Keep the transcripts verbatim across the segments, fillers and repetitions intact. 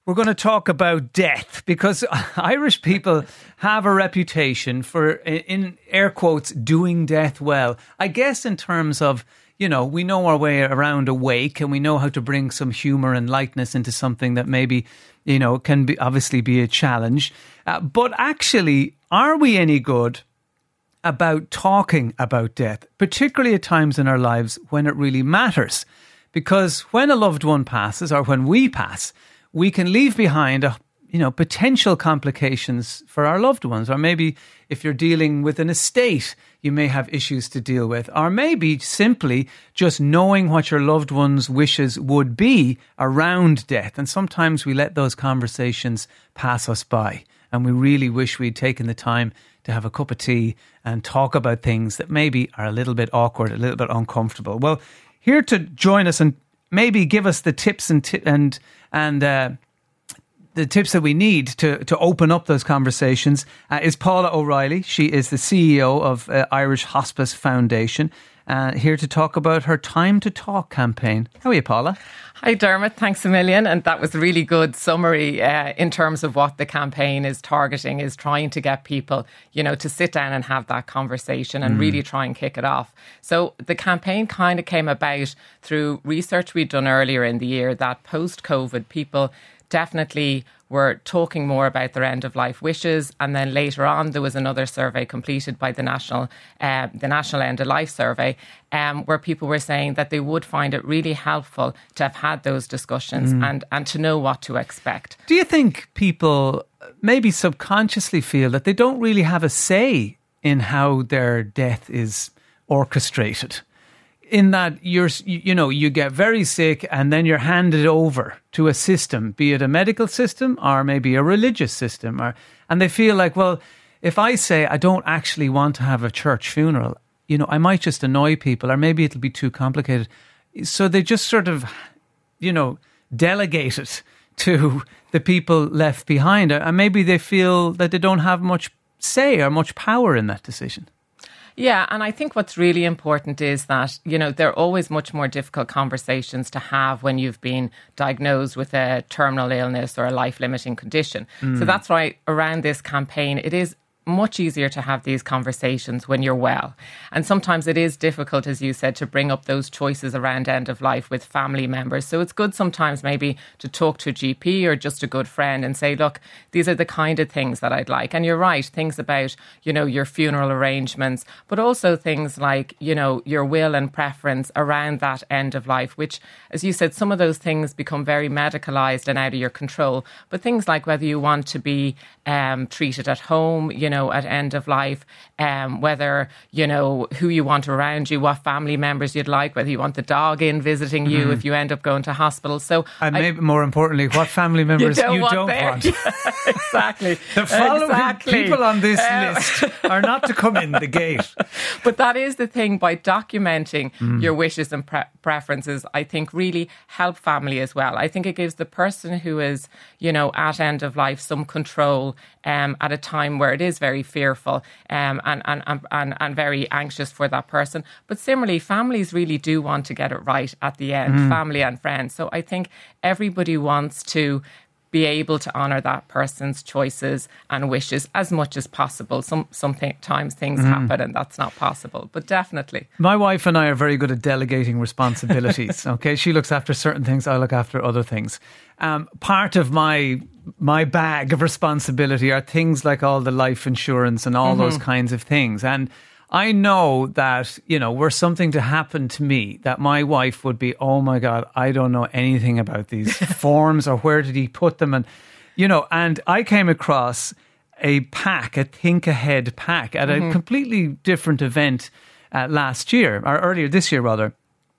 we're going to talk about death, because Irish people have a reputation for, in air quotes, doing death well. I guess in terms of, you know, we know our way around a wake, and we know how to bring some humour and lightness into something that maybe, you know, can be obviously be a challenge. Uh, but actually, are we any good about talking about death, particularly at times in our lives when it really matters? Because when a loved one passes, or when we pass, we can leave behind a, you know, potential complications for our loved ones. Or maybe if you're dealing with an estate, you may have issues to deal with. Or maybe simply just knowing what your loved one's wishes would be around death. And sometimes we let those conversations pass us by. And we really wish we'd taken the time to have a cup of tea and talk about things that maybe are a little bit awkward, a little bit uncomfortable. Well, here to join us and maybe give us the tips and t- and and uh, the tips that we need to to open up those conversations uh, is Paula O'Reilly. She is the C E O of uh, Irish Hospice Foundation, uh, here to talk about her Time to Talk campaign. How are you, Paula? Hi, Dermot. Thanks a million. And that was a really good summary uh, in terms of what the campaign is targeting, is trying to get people, you know, to sit down and have that conversation and mm. really try and kick it off. So the campaign kind of came about through research we'd done earlier in the year that post-COVID, people definitely were talking more about their end-of-life wishes. And then later on, there was another survey completed by the National uh, the National End-of-Life Survey, um, where people were saying that they would find it really helpful to have had those discussions mm. and, and to know what to expect. Do you think people maybe subconsciously feel that they don't really have a say in how their death is orchestrated? In that you're, you know, you get very sick and then you're handed over to a system, be it a medical system or maybe a religious system, or and they feel like, well, if I say I don't actually want to have a church funeral, you know, I might just annoy people, or maybe it'll be too complicated. So they just sort of, you know, delegate it to the people left behind, and maybe they feel that they don't have much say or much power in that decision. Yeah, and I think what's really important is that, you know, they're always much more difficult conversations to have when you've been diagnosed with a terminal illness or a life-limiting condition. Mm. So that's why around this campaign, it is much easier to have these conversations when you're well. And sometimes it is difficult, as you said, to bring up those choices around end of life with family members. So it's good sometimes maybe to talk to a G P or just a good friend and say, look, these are the kind of things that I'd like. And you're right, things about, you know, your funeral arrangements, but also things like, you know, your will and preference around that end of life, which, as you said, some of those things become very medicalised and out of your control. But things like whether you want to be um, treated at home, you know, at end of life, um, whether, you know, who you want around you, what family members you'd like, whether you want the dog in visiting you mm. if you end up going to hospital. So, and I, maybe more importantly, what family members you don't you want. Don't want. Yeah, exactly. The following exactly. people on this um, list are not to come in the gate. But that is the thing, by documenting mm. your wishes and pre- preferences, I think really help family as well. I think it gives the person who is, you know, at end of life some control um, at a time where it is very fearful um, and, and, and, and very anxious for that person. But similarly, families really do want to get it right at the end, mm. family and friends. So I think everybody wants to be able to honour that person's choices and wishes as much as possible. Some sometimes things mm. happen and that's not possible, but definitely. My wife and I are very good at delegating responsibilities. Okay, she looks after certain things, I look after other things. Um, part of my my bag of responsibility are things like all the life insurance and all mm-hmm. those kinds of things. And I know that, you know, were something to happen to me, that my wife would be, oh my God, I don't know anything about these forms or where did he put them? And, you know, and I came across a pack, a Think Ahead pack at mm-hmm. a completely different event uh, last year, or earlier this year rather.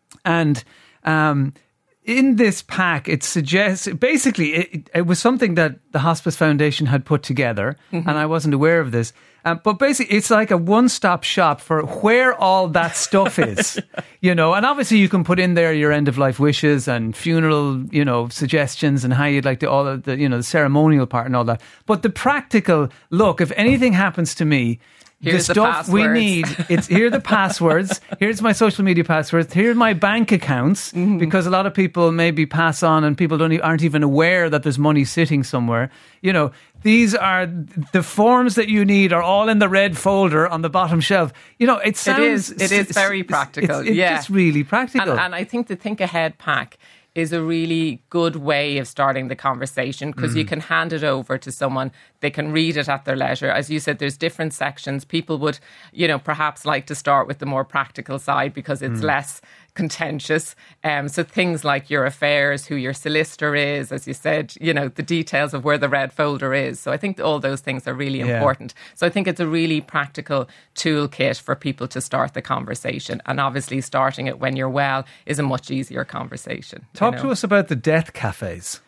And um, in this pack, it suggests, basically, it, it was something that the Hospice Foundation had put together, mm-hmm. and I wasn't aware of this. Um, but basically, it's like a one-stop shop for where all that stuff is, you know. And obviously, you can put in there your end-of-life wishes and funeral, you know, suggestions and how you'd like to all of the, you know, the ceremonial part and all that. But the practical look, if anything happens to me. Here's the the stuff we passwords. need, it's here are the passwords, here's my social media passwords, here's my bank accounts, mm-hmm. because a lot of people maybe pass on and people don't aren't even aware that there's money sitting somewhere. You know, these are the forms that you need are all in the red folder on the bottom shelf. You know, it sounds... It is, it is very practical. It's, it's yeah. just really practical. And, and I think the Think Ahead pack is a really good way of starting the conversation because mm. you can hand it over to someone. They can read it at their leisure. As you said, there's different sections. People would, you know, perhaps like to start with the more practical side because it's mm. less contentious. Um, so things like your affairs, who your solicitor is, as you said, you know, the details of where the red folder is. So I think all those things are really yeah. important. So I think it's a really practical toolkit for people to start the conversation. And obviously starting it when you're well is a much easier conversation. Talk you know? to us about the death cafes.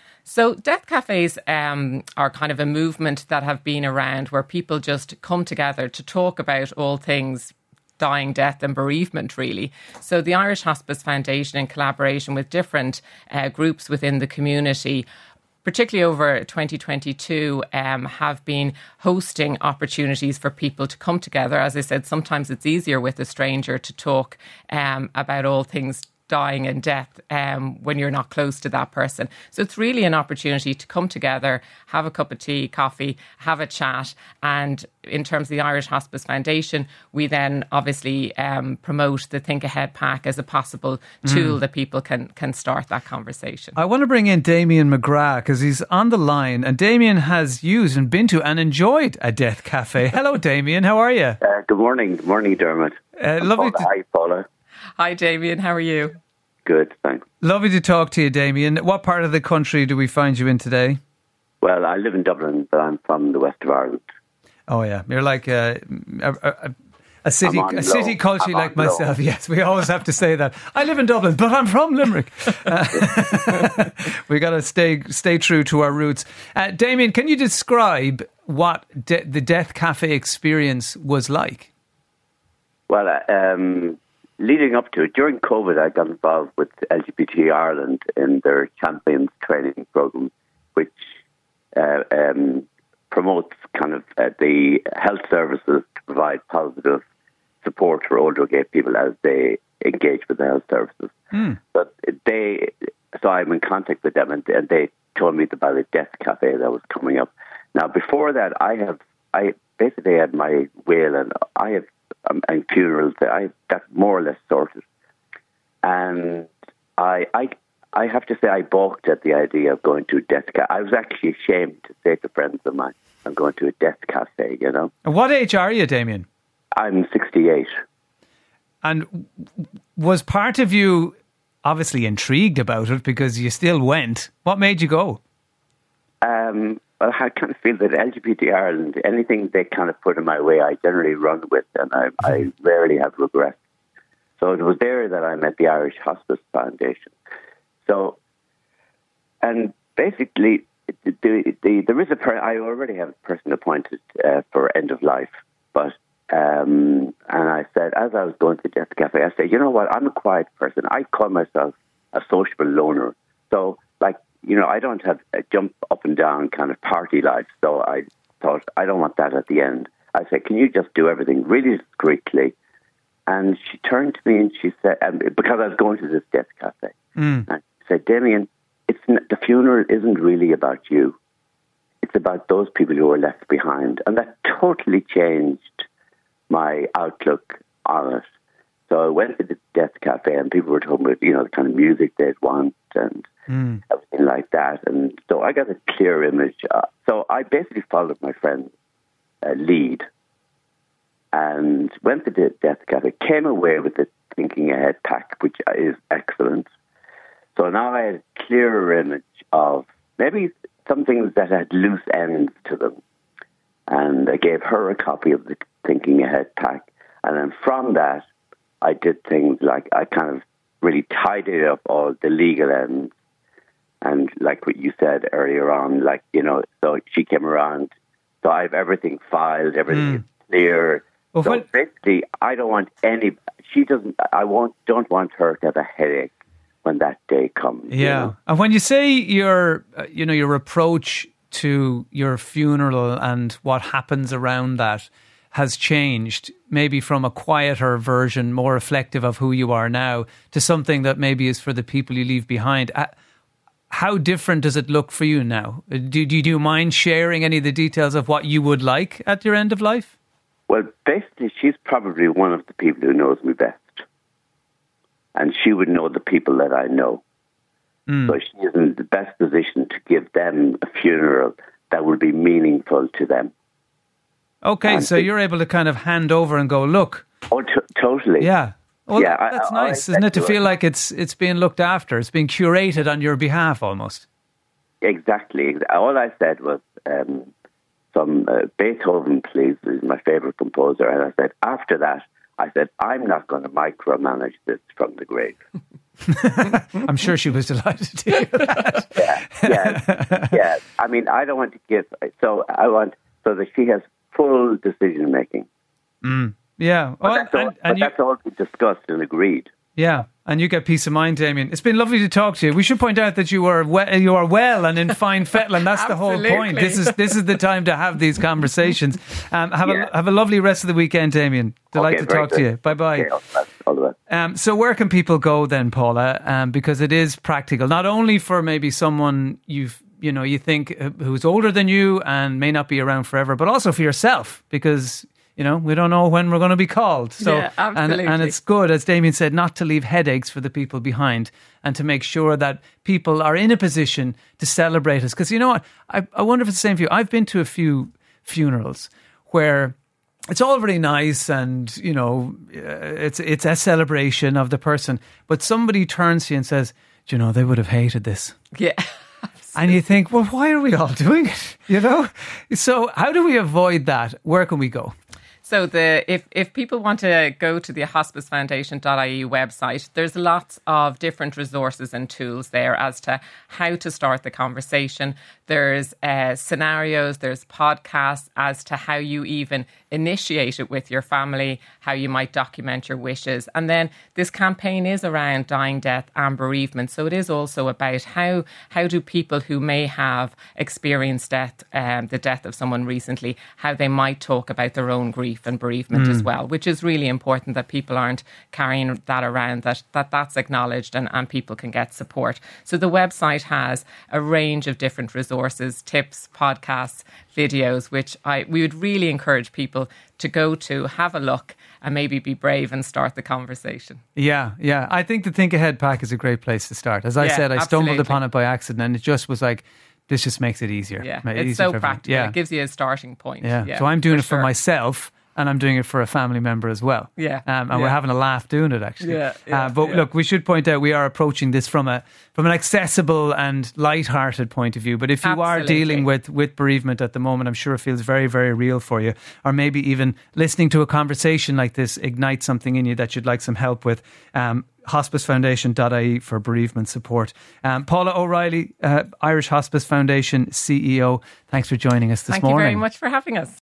So death cafes um, are kind of a movement that have been around where people just come together to talk about all things dying, death and bereavement, really. So the Irish Hospice Foundation, in collaboration with different uh, groups within the community, particularly over twenty twenty-two, um, have been hosting opportunities for people to come together. As I said, sometimes it's easier with a stranger to talk um, about all things dying and death um, when you're not close to that person. So it's really an opportunity to come together, have a cup of tea, coffee, have a chat. And in terms of the Irish Hospice Foundation, we then obviously um, promote the Think Ahead pack as a possible tool mm. that people can can start that conversation. I want to bring in Damien McGrath because he's on the line, and Damien has used and been to and enjoyed a death cafe. Hello, Damien. How are you? Uh, good morning. Good morning, Dermot. Uh, lovely Paula. to... Hi, Paula. Hi, Damien. How are you? Good, thanks. Lovely to talk to you, Damien. What part of the country do we find you in today? Well, I live in Dublin, but I'm from the west of Ireland. Oh, yeah. You're like a, a, a, a city a city culture like myself. Low. Yes, we always have to say that. I live in Dublin, but I'm from Limerick. Uh, we got to stay stay true to our roots. Uh, Damien, can you describe what de- the Death Cafe experience was like? Well, uh, um... leading up to it, during COVID, I got involved with L G B T Ireland in their Champions training program, which uh, um, promotes kind of uh, the health services to provide positive support for older gay people as they engage with the health services. Mm. But they, so I'm in contact with them, and, and they told me about a death cafe that was coming up. Now, before that, I have I basically had my will, and I have. Um, and funerals, I got more or less sorted. And I, I, I have to say, I balked at the idea of going to a death cafe. I was actually ashamed to say to friends of mine, I'm going to a death cafe, you know. And what age are you, Damien? I'm sixty-eight. And was part of you obviously intrigued about it because you still went? What made you go? Um... Well, I kind of feel that L G B T Ireland, anything they kind of put in my way, I generally run with, and I, I rarely have regrets. So it was there that I met the Irish Hospice Foundation. So, and basically, the, the, the, there is a per- I already have a person appointed uh, for end of life, but um, and I said, as I was going to the Death Cafe, I said, you know what, I'm a quiet person. I call myself a sociable loner. So, like, you know, I don't have a jump up and down kind of party life. So I thought, I don't want that at the end. I said, can you just do everything really discreetly? And she turned to me and she said, um, because I was going to this death cafe, mm. and she said, Damien, it's n- the funeral isn't really about you. It's about those people who are left behind. And that totally changed my outlook on it. So I went to the death cafe and people were talking about, you know, the kind of music they'd want and mm. everything like that. And so I got a clear image. Uh, so I basically followed my friend's uh, lead and went to the death cafe, came away with the Thinking Ahead pack, which is excellent. So now I had a clearer image of maybe some things that had loose ends to them. And I gave her a copy of the Thinking Ahead pack. And then from that, I did things like I kind of really tidied up all the legal ends. And like what you said earlier on, like, you know, so she came around So I have everything filed, everything Mm. is clear. Well, so when- basically, I don't want any. She doesn't. I won't. Don't want her to have a headache when that day comes. you Yeah. know? And when you say your, uh, you know, your approach to your funeral and what happens around that has changed, maybe from a quieter version, more reflective of who you are now, to something that maybe is for the people you leave behind. Uh, how different does it look for you now? Uh, Do, do, do you mind sharing any of the details of what you would like at your end of life? Well, basically, she's probably one of the people who knows me best. And she would know the people that I know. Mm. So she is in the best position to give them a funeral that will be meaningful to them. Okay, And so it- you're able to kind of hand over and go, look, Oh, t- totally. yeah. Well, Yeah, I- that's I- I nice, isn't it? To said to feel her- like it's it's being looked after, it's being curated on your behalf almost. Exactly. All I said was um, some uh, Beethoven, please, is my favorite composer. And I said, after that, I said, I'm not going to micromanage this from the grave. I'm sure she was delighted to hear that. Yeah, yeah, yeah. I mean, I don't want to give, so I want, so that she has full decision making. Yeah. But, Well, that's, all, and, but and you, that's all we discussed and agreed. yeah, and you get peace of mind, Damien. It's been lovely to talk to you. We should point out that you are we- you are well and in fine fettle, and that's the whole point. Absolutely. This is this is the time to have these conversations. Um, have Yeah. a have a lovely rest of the weekend, Damien. Delighted Okay, to very talk to good. you. Bye bye. Okay, all the best. All the best. Um, so where can people go then, Paula? Um, because it is practical, not only for maybe someone you've, you know, you think uh, who's older than you and may not be around forever, but also for yourself, because, you know, we don't know when we're going to be called. So, Yeah, and, absolutely. and it's good, as Damien said, not to leave headaches for the people behind and to make sure that people are in a position to celebrate us. Because you know what? I, I wonder if it's the same for you. I've been to a few funerals where it's all very nice and, you know, uh, it's it's a celebration of the person. But somebody turns to you and says, do you know, they would have hated this. Yeah. And you think, well, why are we all doing it? You know? So how do we avoid that? Where can we go? So the if, if people want to go to the hospice foundation dot I E website, there's lots of different resources and tools there as to how to start the conversation. There's uh, scenarios, there's podcasts as to how you even initiate it with your family, how you might document your wishes. And then this campaign is around dying, death and bereavement. So it is also about how how do people who may have experienced death, um, the death of someone recently, how they might talk about their own grief and bereavement as well, which is really important that people aren't carrying that around, that, that that's acknowledged and, and people can get support. So the website has a range of different resources, tips, podcasts, videos, which I we would really encourage people to go to, have a look and maybe be brave and start the conversation. Yeah, yeah. I think the Think Ahead pack is a great place to start. As I Yeah, said, I stumbled absolutely. upon it by accident and it just was like, this just makes it easier. Yeah, Ma- it's easier so for everyone. practical. Yeah. It gives you a starting point. Yeah. So I'm doing it for sure. myself and I'm doing it for a family member as well. Yeah. Um, and Yeah. we're having a laugh doing it, actually. Yeah, yeah, uh, but yeah. look, we should point out we are approaching this from a from an accessible and light-hearted point of view. But if you are Absolutely. dealing with, with bereavement at the moment, I'm sure it feels very, very real for you. Or maybe even listening to a conversation like this ignites something in you that you'd like some help with. Um, hospice foundation dot I E for bereavement support. Um, Paula O'Reilly, uh, Irish Hospice Foundation C E O, thanks for joining us this Thank morning. you very much for having us.